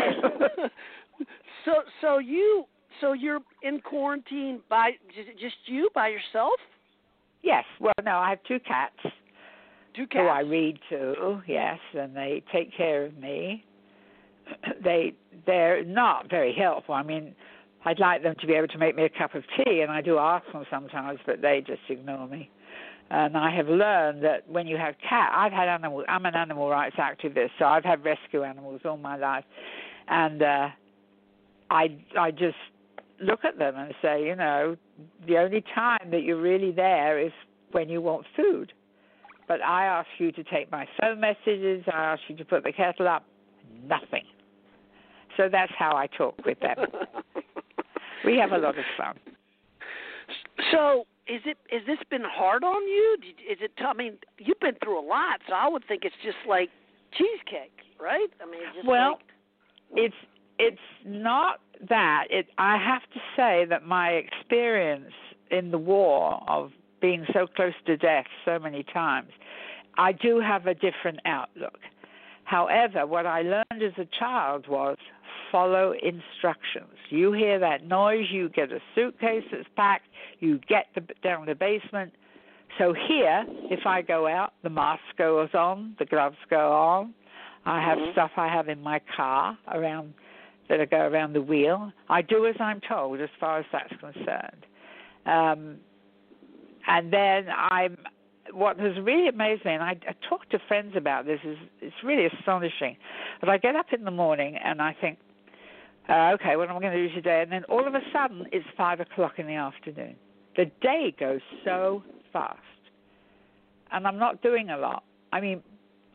so, so you, so you're in quarantine by just you by yourself? Yes. Well, no, I have two cats. Two cats. Who I read to, yes, and they take care of me. They they're not very helpful. I mean, I'd like them to be able to make me a cup of tea, and I do ask them sometimes, but they just ignore me. And I have learned that when you have cat, I've had animals. I'm an animal rights activist, so I've had rescue animals all my life, and uh, I I just look at them and say, you know, the only time that you're really there is when you want food. But I ask you to take my phone messages. I ask you to put the kettle up. Nothing. So that's how I talk with them. We have a lot of fun. So. Is it? Is this been hard on you? Is it? I mean, you've been through a lot, so I would think it's just like cheesecake, right? I mean, just well, like... it's it's not that. It. I have to say that my experience in the war of being so close to death so many times, I do have a different outlook. However, what I learned as a child was follow instructions. You hear that noise, you get a suitcase that's packed, you get the, down the basement. So here, if I go out, the mask goes on, the gloves go on. I have mm-hmm. stuff I have in my car around that I go around the wheel. I do as I'm told as far as that's concerned. Um, and then I'm, what has really amazed me, and I, I talk to friends about this, is it's really astonishing. But I get up in the morning and I think, Uh, okay, what am I going to do today? And then all of a sudden, it's five o'clock in the afternoon. The day goes so fast. And I'm not doing a lot. I mean,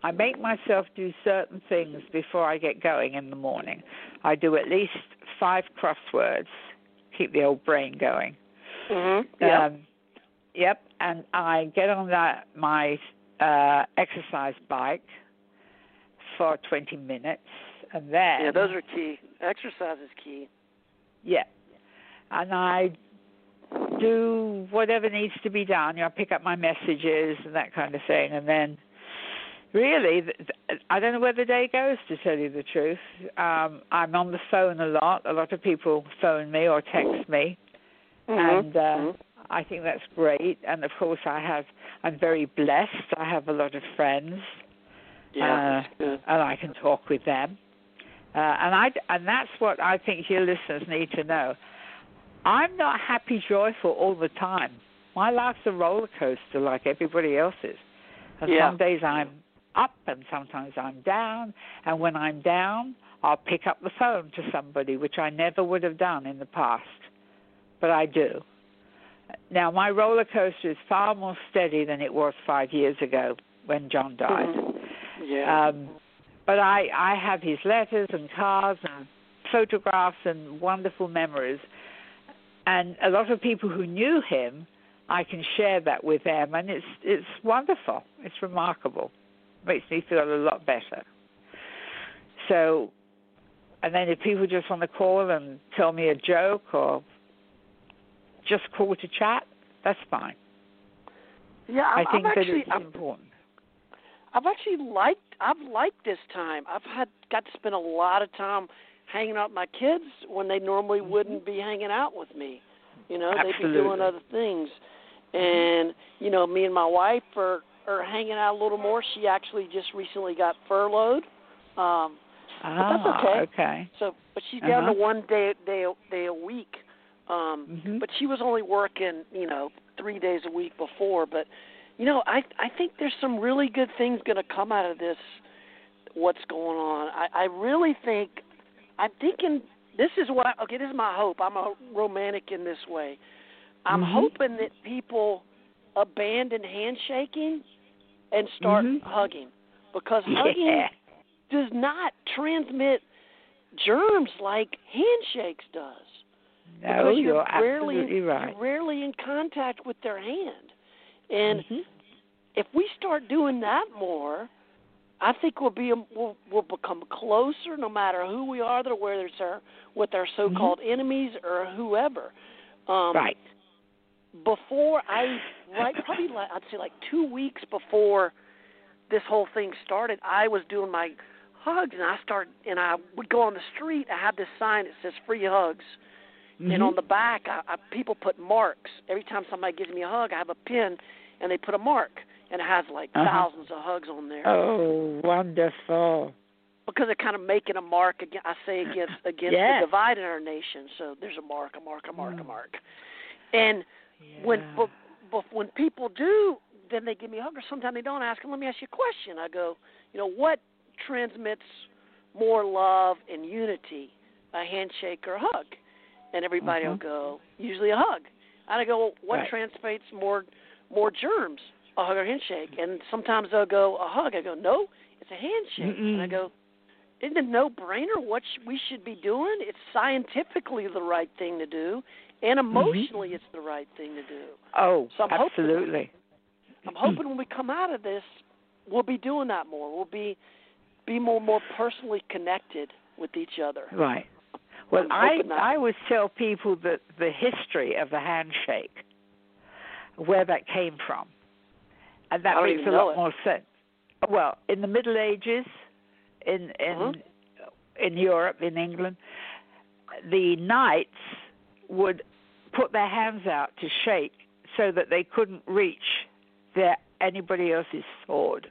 I make myself do certain things before I get going in the morning. I do at least five crosswords, keep the old brain going. Mm-hmm. Yeah. Um, yep, and I get on that my uh, exercise bike for twenty minutes, and then yeah, those are key. Exercise is key. Yeah, and I do whatever needs to be done. You know, I pick up my messages and that kind of thing, and then really, I don't know where the day goes, to tell you the truth. Um, I'm on the phone a lot. A lot of people phone me or text me, mm-hmm. and uh, mm-hmm. I think that's great. And of course, I have. I'm very blessed. I have a lot of friends. Yeah, uh, that's good. And I can talk with them. Uh, and I and that's what I think your listeners need to know. I'm not happy, joyful all the time. My life's a roller coaster like everybody else's. And yeah. some days I'm up and sometimes I'm down. And when I'm down, I'll pick up the phone to somebody, which I never would have done in the past. But I do. Now, my roller coaster is far more steady than it was five years ago when John died. Mm-hmm. Yeah. Um, but I, I have his letters and cards and photographs and wonderful memories. And a lot of people who knew him, I can share that with them. And it's it's wonderful. It's remarkable. It makes me feel a lot better. So, and then if people just want to call and tell me a joke or just call to chat, that's fine. Yeah, I've, I think I've that actually, it's I've, important. I've actually liked I've liked this time. I've had got to spend a lot of time hanging out with my kids when they normally mm-hmm. wouldn't be hanging out with me. You know, Absolutely. they'd be doing other things. And, you know, me and my wife are, are hanging out a little more. She actually just recently got furloughed. Um, ah, but that's okay. okay. So, but she's down uh-huh. to one day day day a week. Um, mm-hmm. But she was only working, you know, three days a week before. But, you know, I I think there's some really good things going to come out of this. What's going on? I, I really think. I'm thinking. This is what. Okay, this is my hope. I'm a romantic in this way. I'm mm-hmm. hoping that people abandon handshaking and start mm-hmm. hugging, because hugging yeah. does not transmit germs like handshakes does. No, because you're, you're rarely, absolutely right. You're rarely in contact with their hand. And mm-hmm. if we start doing that more, I think we'll be we'll, we'll become closer, no matter who we are, that whether it's our with our so-called mm-hmm. enemies or whoever. Um, right. Before I, right, probably like, I'd say like two weeks before this whole thing started, I was doing my hugs, and I started, and I would go on the street. I had this sign that says "Free Hugs," mm-hmm. and on the back, I, I, people put marks. Every time somebody gives me a hug, I have a pin, and they put a mark, and it has like uh-huh. thousands of hugs on there. Oh, wonderful! Because they're kind of making a mark again. I say against against yes. the divide in our nation. So there's a mark, a mark, a mark, mm. a mark, and yeah. when but, but when people do, then they give me a hug, or sometimes they don't ask them. Let me ask you a question. I go, you know, what transmits more love and unity, a handshake or a hug? And everybody uh-huh. will go, usually a hug. And I go, well, what right. transmits more more germs, a hug or a handshake? And sometimes they'll go, a hug. I go, no, it's a handshake. Mm-mm. And I go, isn't it a no-brainer what sh- we should be doing? It's scientifically the right thing to do, and emotionally mm-hmm. it's the right thing to do. Oh, so I'm absolutely. Hoping, I'm hoping when we come out of this, we'll be doing that more. We'll be be more more personally connected with each other. Right. Well, I I always tell people that the history of the handshake, where that came from, and that makes a lot it. more sense. Well, in the Middle Ages, in in uh-huh. in Europe, in England, the knights would put their hands out to shake so that they couldn't reach their anybody else's sword.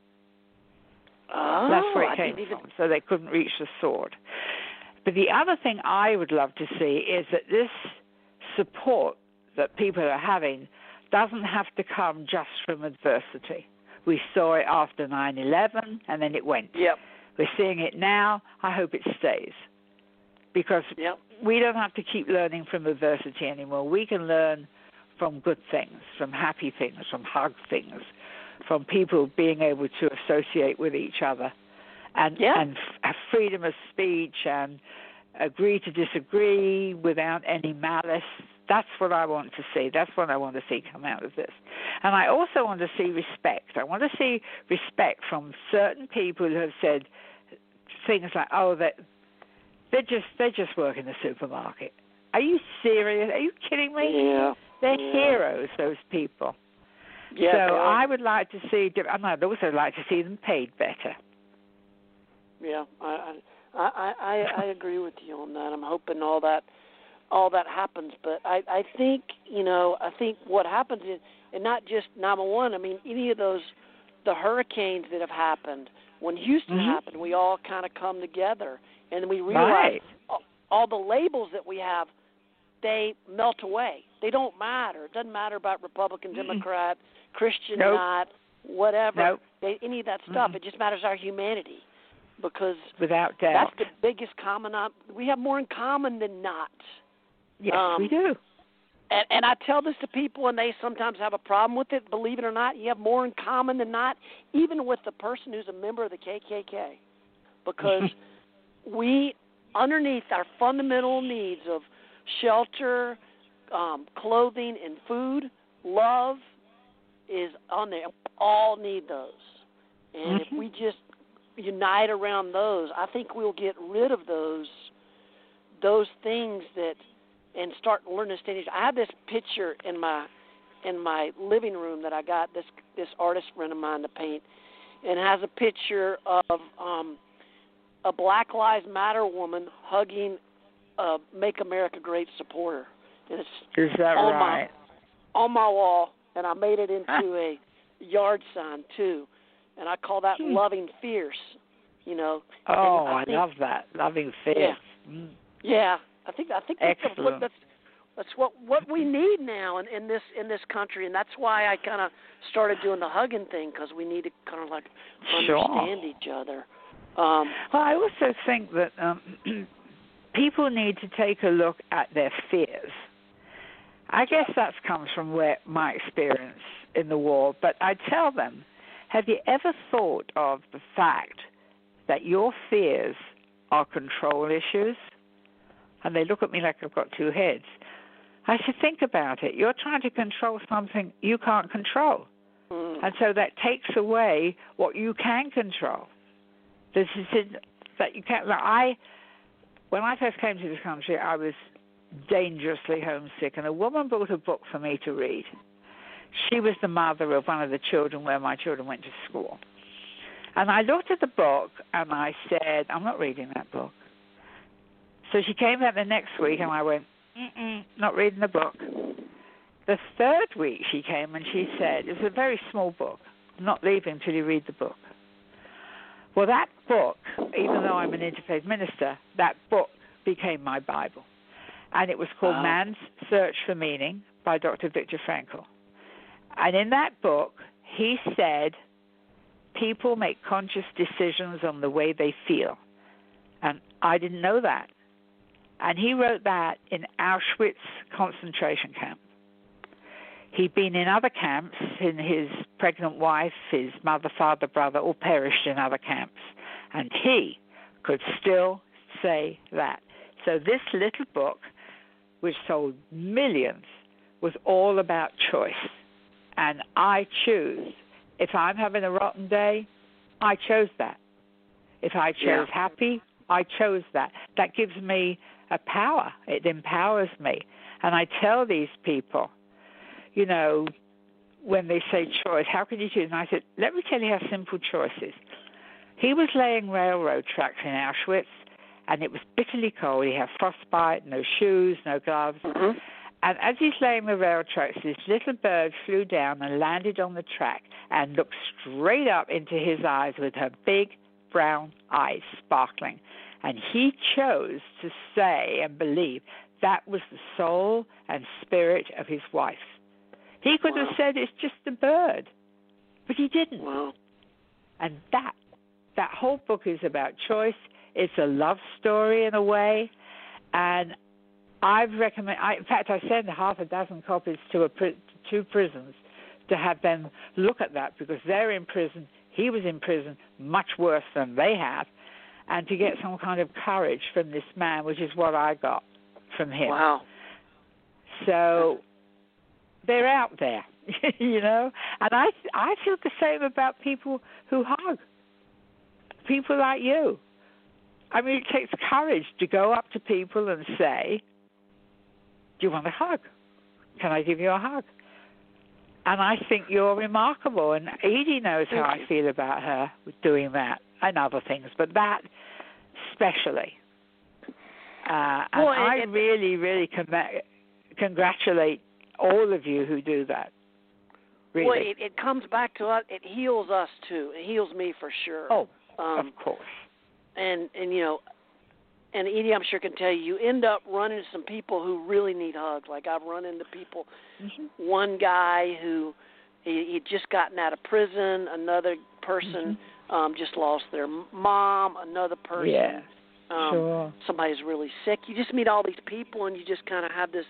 Oh, That's where it I came didn't even... from, so they couldn't reach the sword. But the other thing I would love to see is that this support that people are having doesn't have to come just from adversity. We saw it after nine eleven, and then it went. Yep. We're seeing it now. I hope it stays. Because yep. we don't have to keep learning from adversity anymore. We can learn from good things, from happy things, from hug things, from people being able to associate with each other and, yeah. and have freedom of speech and agree to disagree without any malice. That's what I want to see. That's what I want to see come out of this. And I also want to see respect. I want to see respect from certain people who have said things like, oh, that they're just they just work in the supermarket. Are you serious? Are you kidding me? Yeah. They're yeah. heroes, those people. Yeah, so I would like to see, and I'd also like to see them paid better. Yeah, I I I, I agree with you on that. I'm hoping all that all that happens, but I, I think you know I think what happens is, and not just nine one one. I mean, any of those the hurricanes that have happened. When Houston mm-hmm. happened, we all kind of come together, and we realize right. all, all the labels that we have, they melt away. They don't matter. It doesn't matter about Republican, mm-hmm. Democrat, Christian, nope. not whatever. Nope. They, any of that stuff. Mm-hmm. It just matters our humanity, because without doubt, that's the biggest common. We have more in common than not. Yes, um, we do. And, and I tell this to people, and they sometimes have a problem with it. Believe it or not, you have more in common than not, even with the person who's a member of the K K K, because we, underneath our fundamental needs of shelter, um, clothing, and food, love is on there. All need those, and mm-hmm. if we just unite around those, I think we'll get rid of those those things that. And start learning to stand. I have this picture in my in my living room that I got this this artist friend of mine to paint, and it has a picture of um, a Black Lives Matter woman hugging a Make America Great supporter. And it's Is that on right? My, on my wall, and I made it into a yard sign too, and I call that hmm. Loving Fierce. You know. Oh, I, I think, love that. Loving Fierce. Yeah. Mm. Yeah. I think I think that's, Excellent. that's that's what what we need now in, in this in this country, and that's why I kind of started doing the hugging thing, because we need to kind of like understand sure. each other. Um, well, I also think that um, people need to take a look at their fears. I guess that comes from where my experience in the war, but I tell them, have you ever thought of the fact that your fears are control issues? And they look at me like I've got two heads. I said, think about it. You're trying to control something you can't control. mm. And so that takes away what you can control. This is that you can't. Like I, when I first came to this country, I was dangerously homesick, and a woman brought a book for me to read. She was the mother of one of the children where my children went to school. And I looked at the book, and I said, I'm not reading that book. So she came back the next week, and I went, Mm-mm, not reading the book. The third week she came, and she said, it's a very small book. I'm not leaving until you read the book. Well, that book, even though I'm an interfaith minister, that book became my Bible. And it was called wow. Man's Search for Meaning by Doctor Viktor Frankl. And in that book, he said, people make conscious decisions on the way they feel. And I didn't know that. And he wrote that in Auschwitz concentration camp. He'd been in other camps, and his pregnant wife, his mother, father, brother, all perished in other camps. And he could still say that. So this little book, which sold millions, was all about choice. And I choose. If I'm having a rotten day, I chose that. If I chose yeah. happy, I chose that. That gives me a power. It empowers me. And I tell these people, you know, when they say choice, how can you choose? And I said, let me tell you how simple choice is. He was laying railroad tracks in Auschwitz, and it was bitterly cold. He had frostbite, no shoes, no gloves. Mm-hmm. And as he's laying the railroad tracks, this little bird flew down and landed on the track and looked straight up into his eyes with her big brown eyes sparkling. And he chose to say and believe that was the soul and spirit of his wife. He could wow. have said it's just a bird, but he didn't. Wow. And that that whole book is about choice. It's a love story in a way, and I've recommend. I, in fact, I sent half a dozen copies to a, two prisons to have them look at that, because they're in prison. He was in prison much worse than they have, and to get some kind of courage from this man, which is what I got from him. Wow. So they're out there, you know, and I I feel the same about people who hug, people like you. I mean, it takes courage to go up to people and say, do you want a hug? Can I give you a hug? And I think you're remarkable, and Edie knows how I feel about her with doing that and other things, but that especially. Uh, and well, I it, really, really con- congratulate all of you who do that. Really. Well, it, it comes back to us. It heals us, too. It heals me for sure. Oh, um, of course. And, and, you know, and Edie, I'm sure can tell you, you end up running into some people who really need hugs. Like I've run into people, mm-hmm. one guy who he he'd just gotten out of prison, another person mm-hmm. um, just lost their mom, another person, yeah, um, sure. somebody's really sick. You just meet all these people, and you just kind of have this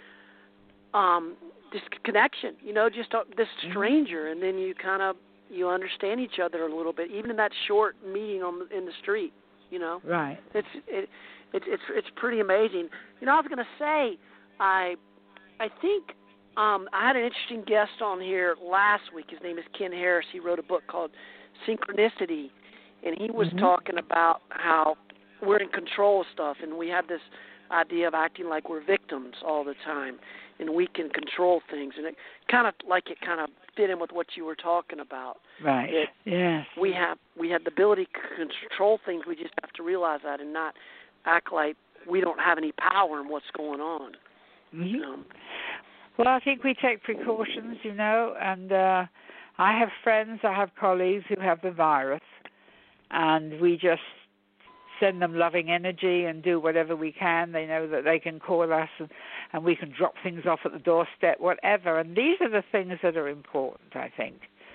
um, this connection, you know, just uh, this stranger, mm-hmm. and then you kind of you understand each other a little bit, even in that short meeting on in the street. You know, right? It's it, it it's it's pretty amazing. You know, I was going to say, I I think um, I had an interesting guest on here last week. His name is Ken Harris. He wrote a book called Synchronicity, and he was mm-hmm. talking about how we're in control of stuff, and we have this idea of acting like we're victims all the time, and we can control things. And it kind of like it kind of fit in with what you were talking about. Right. It, yes. We have we have the ability to control things. We just have to realize that and not act like we don't have any power in what's going on. Mm-hmm. Um, well, I think we take precautions, you know, and uh, I have friends, I have colleagues who have the virus, and we just send them loving energy and do whatever we can. They know that they can call us and, and we can drop things off at the doorstep, whatever. And these are the things that are important, I think.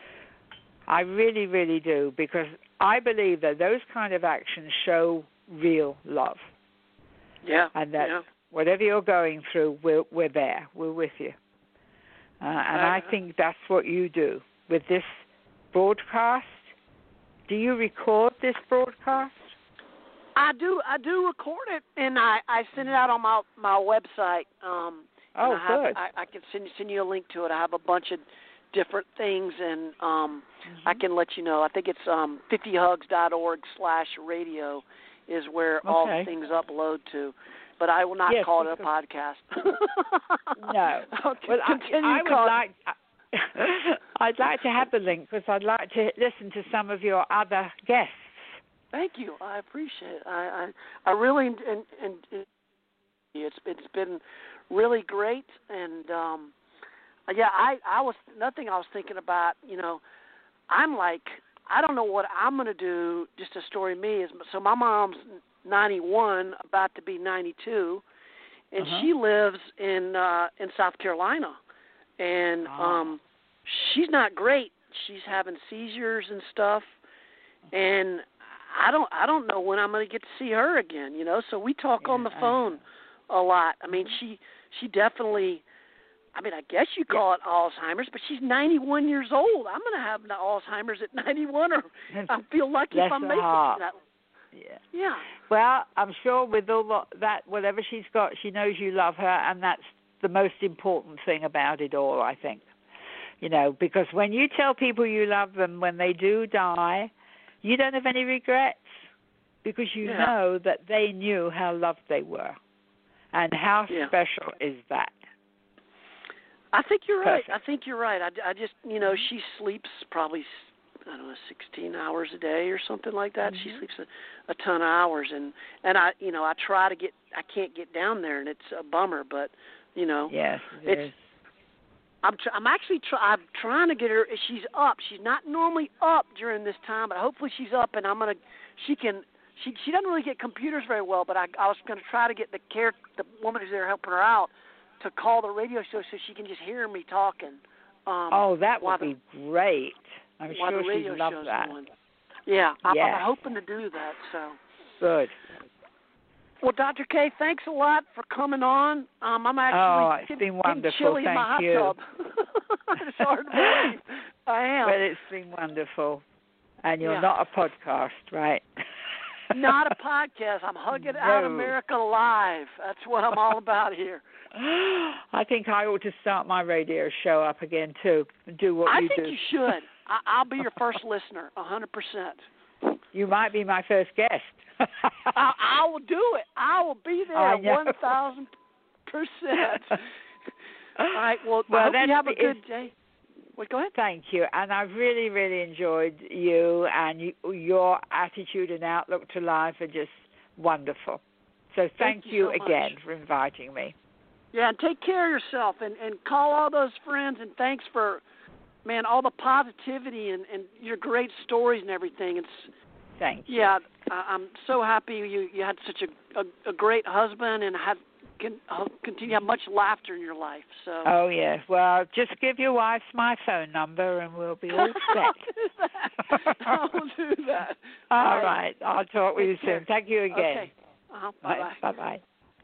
I really, really do, because I believe that those kind of actions show real love. Yeah. And that yeah. whatever you're going through, we're, we're there. We're with you. Uh, and uh, I think that's what you do with this broadcast. Do you record this broadcast? I do. I do record it, and I, I send it out on my my website. Um, oh, I have, good. I, I can send send you a link to it. I have a bunch of different things, and um, mm-hmm. I can let you know. I think it's um, fifty hugs dot org slash radio is where okay. all the things upload to. But I will not yes, call it a podcast. No. Okay, well, continue I, I would call- like. I'd like to have the link because I'd like to listen to some of your other guests. Thank you. I appreciate it. I I, I really and, and, and it's it's been really great, and um, yeah, I I was nothing I was thinking about. You know, I'm like I don't know what I'm gonna do. Just a story of me is so my mom's ninety-one, about to be ninety-two, and uh-huh. she lives in uh, in South Carolina, and oh. um, she's not great. She's having seizures and stuff, and I don't I don't know when I'm going to get to see her again, you know. So we talk yeah, on the phone a lot. I mean, she she definitely. I mean, I guess you call yeah. it Alzheimer's, but she's ninety-one years old. I'm going to have Alzheimer's at ninety-one, or I feel lucky if I'm making it that. Yeah. Yeah. Well, I'm sure with all that, whatever she's got, she knows you love her, and that's the most important thing about it all, I think. You know, because when you tell people you love them when they do die, you don't have any regrets because you yeah. know that they knew how loved they were. And how yeah. special is that? I think you're Perfect. right. I think you're right. I, I just, you know, she sleeps probably, I don't know, sixteen hours a day or something like that. Mm-hmm. She sleeps a, a ton of hours. And, and I, you know, I try to get, I can't get down there, and it's a bummer, but, you know. Yes, it it's, is. I'm, tr- I'm actually try- I'm trying to get her. She's up. She's not normally up during this time, but hopefully she's up, and I'm gonna. She can. She she doesn't really get computers very well, but I I was gonna try to get the care the woman who's there helping her out to call the radio show so she can just hear me talking. Um, oh, that would the, be great. I'm while sure the radio she'd love show's that. Going. Yeah, I'm, yes. I'm hoping to do that. So good. Well, Doctor K, thanks a lot for coming on. Um, I'm actually oh, it's getting, been wonderful. getting chilly Thank in my hot you. tub. It's hard to believe. I am. Well, it's been wonderful. And you're Yeah. not a podcast, right? Not a podcast. I'm Hugging No. Out America Live. That's what I'm all about here. I think I ought to start my radio show up again, too, and do what I you think do. you should. I, I'll be your first listener, one hundred percent. You might be my first guest. I, I will do it. I will be there one thousand percent. All right. Well, well I hope that you have a good is, day. Wait, go ahead. Thank you. And I've really, really enjoyed you, and you, your attitude and outlook to life are just wonderful. So thank, thank you, you so again much. for inviting me. Yeah, and take care of yourself, and, and call all those friends, and thanks for, man, all the positivity and, and your great stories and everything. It's Thank you. Yeah, I, I'm so happy you, you had such a, a, a great husband and had can uh, continue to have much laughter in your life. So. Oh, yes. Well, just give your wife my phone number, and we'll be all set. I'll do that. All, all right. right. I'll talk with you care. soon. Thank you again. Okay. Uh-huh. Bye-bye. Bye-bye.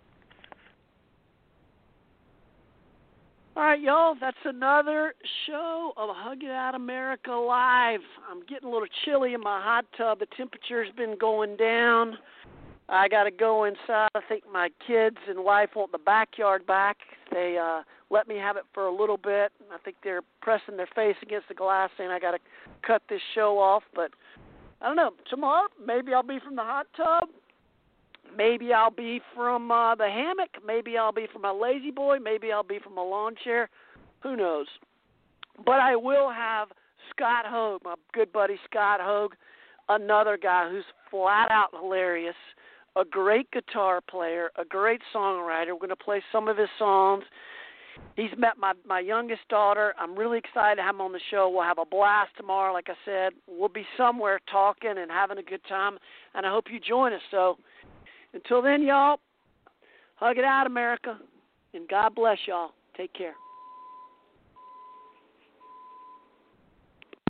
All right, y'all, that's another show of Hug It Out America Live. I'm getting a little chilly in my hot tub. The temperature's been going down. I got to go inside. I think my kids and wife want the backyard back. They uh, let me have it for a little bit. I think they're pressing their face against the glass saying I got to cut this show off. But I don't know. Tomorrow, maybe I'll be from the hot tub. Maybe I'll be from uh, the hammock. Maybe I'll be from a lazy boy. Maybe I'll be from a lawn chair. Who knows? But I will have Scott Hogue, my good buddy Scott Hogue, another guy who's flat out hilarious, a great guitar player, a great songwriter. We're going to play some of his songs. He's met my, my youngest daughter. I'm really excited to have him on the show. We'll have a blast tomorrow, like I said. We'll be somewhere talking and having a good time, and I hope you join us. So until then, y'all, hug it out, America, and God bless y'all. Take care.